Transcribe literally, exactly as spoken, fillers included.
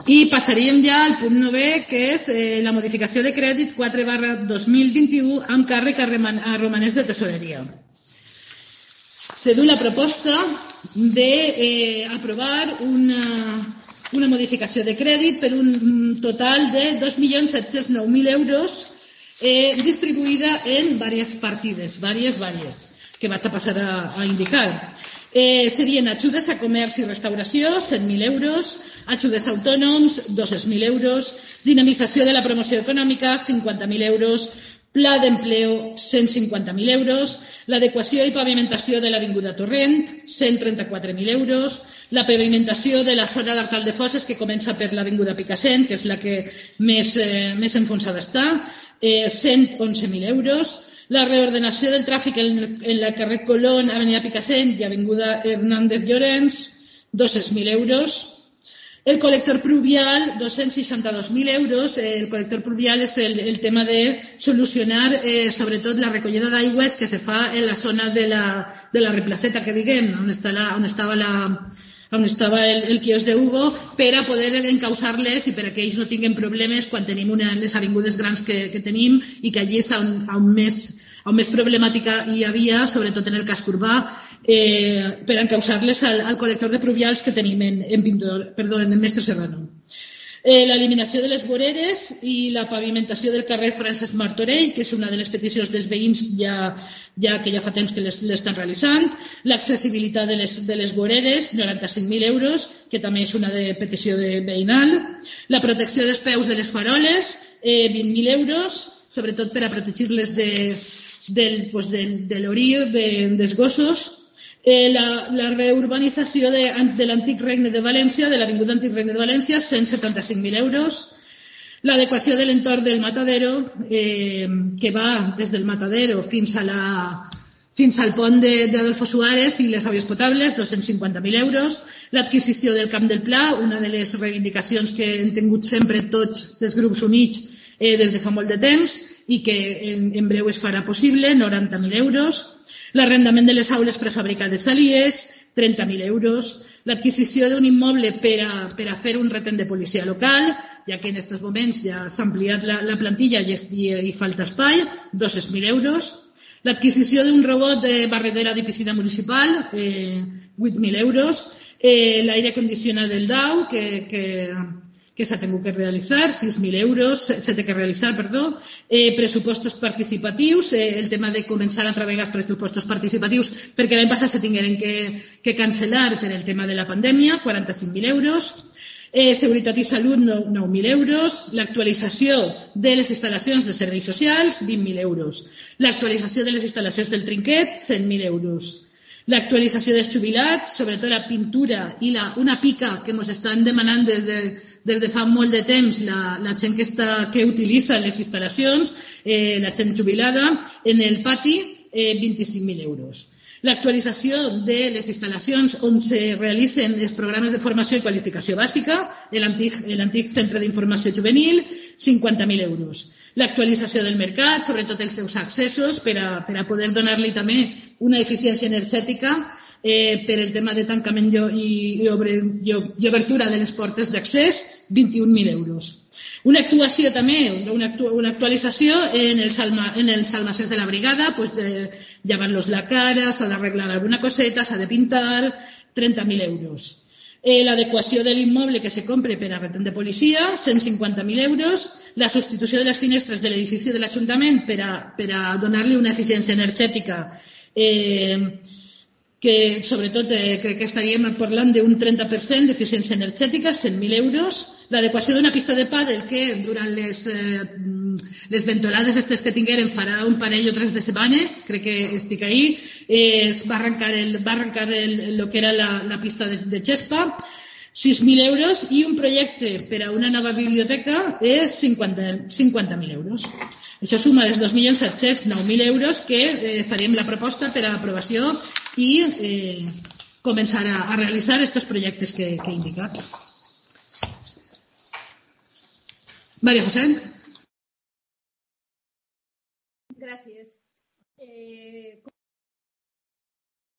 I passaríem ja al punt novè, que és eh, la modificació de crèdit quatre barra dos mil vint-i-u amb càrrec a, a romanents de tesoreria. Se du la proposta d'aprovar eh, una, una modificació de crèdit per un total de dos milions set-cents nou mil euros eh, distribuïda en diverses partides, diverses, diverses, que vaig a passar a, a indicar. Eh, serien ajudes a comerç i restauració, cent mil euros, ajudes a autònoms, dos cents mil euros, dinamització de la promoció econòmica, cinquanta mil euros, pla d'empleo, cent cinquanta mil euros, l'adequació i pavimentació de l'Avinguda Torrent, cent trenta-quatre mil euros, la pavimentació de la zona d'Artal de Fosses, que comença per l'Avinguda Picassent, que és la que més, eh, més enfonsada està, eh, cent onze mil euros, la reordenació del tràfic en, en la carrer Colón, Avenida Picassent i Avinguda Hernández Llorens, dos-cents mil euros. El col·lector pluvial, dos-cents seixanta-dos mil euros. El col·lector pluvial és el, el tema de solucionar eh, sobretot la recollida d'aigües que se fa en la zona de la, de la replaceta, que diguem, on, està la, on estava, la, on estava el, el quios de Hugo, per a poder encausar-les i per a que ells no tinguin problemes quan tenim una, les avingudes grans que, que tenim i que allí és on, on, més, on més problemàtica hi havia, sobretot en el casc urbà, Eh, per encausar-les al, al col·lector de pluvials que tenim en, en, Pintor, perdó, en Mestre Serrano. Eh, L'eliminació de les voreres i la pavimentació del carrer Francesc Martorell, que és una de les peticions dels veïns ja, ja que ja fa temps que l'estan realitzant. L'accessibilitat de les, de les voreres, noranta-cinc mil euros, que també és una de petició de veïnal. La protecció dels peus de les faroles, eh, vint mil euros, sobretot per a protegir-les de, del, pues, del, de l'orí de, dels gossos. Eh, la, la reurbanització de, de l'antic Regne de València, de l'Avinguda Antic Regne de València, cent setanta-cinc mil euros. L'adequació de l'entorn del Matadero, eh, que va des del Matadero fins, a la, fins al pont d'Adolfo Suárez i les àvies potables, dos-cents cinquanta mil euros. L'adquisició del Camp del Pla, una de les reivindicacions que hem tingut sempre tots els grups units eh, des de fa molt de temps i que en, en breu es farà possible, noranta mil euros. L'arrendament de les aules prefabricades a l'I E S, trenta mil euros. L'adquisició d'un immoble per a, per a fer un retén de policia local, ja que en aquests moments ja s'ha ampliat la, la plantilla i, i, i falta espai, dos-cents mil euros. L'adquisició d'un robot de barredera de piscina municipal, eh, vuit mil euros. Eh, L'aire condicionat del D A U, que, que, que s'ha tingut que realitzar, sis mil euros, s'ha de que realitzar, perdó. Eh, pressupostos participatius, eh, el tema de començar a treballar els pressupostos participatius, perquè l'any passat se tingueren que, que cancel·lar per el tema de la pandèmia, quaranta-cinc mil euros. Eh, Seguretat i Salut, nou mil euros. L'actualització de les instal·lacions de serveis socials, vint mil euros. L'actualització de les instal·lacions del Trinquet, cent mil euros. L'actualització dels jubilats, sobretot la pintura i la, una pica que ens estan demanant des de, des de fa molt de temps la, la gent que, està, que utilitza les instal·lacions, eh, la gent jubilada, en el pati, eh, vint-i-cinc mil euros. L'actualització de les instal·lacions on se realitzen els programes de formació i qualificació bàsica, l'antic Centre d'Informació Juvenil, cinquanta mil euros. L'actualització del mercat, sobretot els seus accessos, per a, per a poder donar-li també una eficiència energètica eh, per el tema de tancament i, i, obre, i, i obertura de les portes d'accés, vint-i-un mil euros. Una actuació també, una, actu, una actualització en els, alma, en els almacens de la brigada, pues, eh, llevar-los la cara, s'ha d'arreglar alguna coseta, s'ha de pintar, trenta mil euros. Eh, L'adequació de l'immoble que se compre per a retén de policia, cent cinquanta mil euros. La substitució de les finestres de l'edifici de l'Ajuntament per a, per a donar-li una eficiència energètica eh, que sobretot eh, crec que estaríem parlant d'un trenta per cent d'eficiència energètica, cent mil euros. L'adequació d'una pista de pàdel que durant les, eh, les ventolades aquestes que tingueren farà un parell o tres de setmanes, crec que estic ahí, eh, es va arrencar, el, va arrencar el, el que era la, la pista de, de Xespa, sis mil euros, i un projecte per a una nova biblioteca és cinquanta mil euros. Això suma els dos milions set-cents nou mil euros que eh, farem la proposta per a aprovació i eh, començar a, a realitzar aquests projectes que, que he indicat. María José. Gracias. Eh,